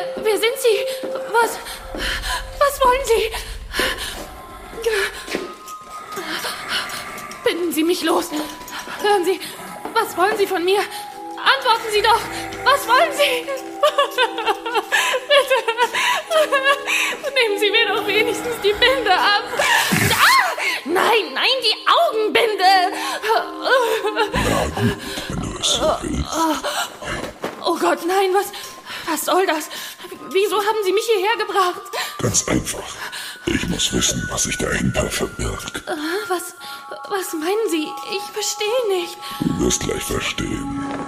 Wer sind Sie? Was wollen Sie? Binden Sie mich los. Hören Sie, was wollen Sie von mir? Antworten Sie doch. Was wollen Sie? Bitte. Nehmen Sie mir doch wenigstens die Binde ab. Ah! Nein, die Augenbinde. Na gut, wenn du es so willst. Oh Gott, nein, was soll das? Wieso haben Sie mich hierher gebracht? Ganz einfach. Ich muss wissen, was sich dahinter verbirgt. Was meinen Sie? Ich verstehe nicht. Du wirst gleich verstehen.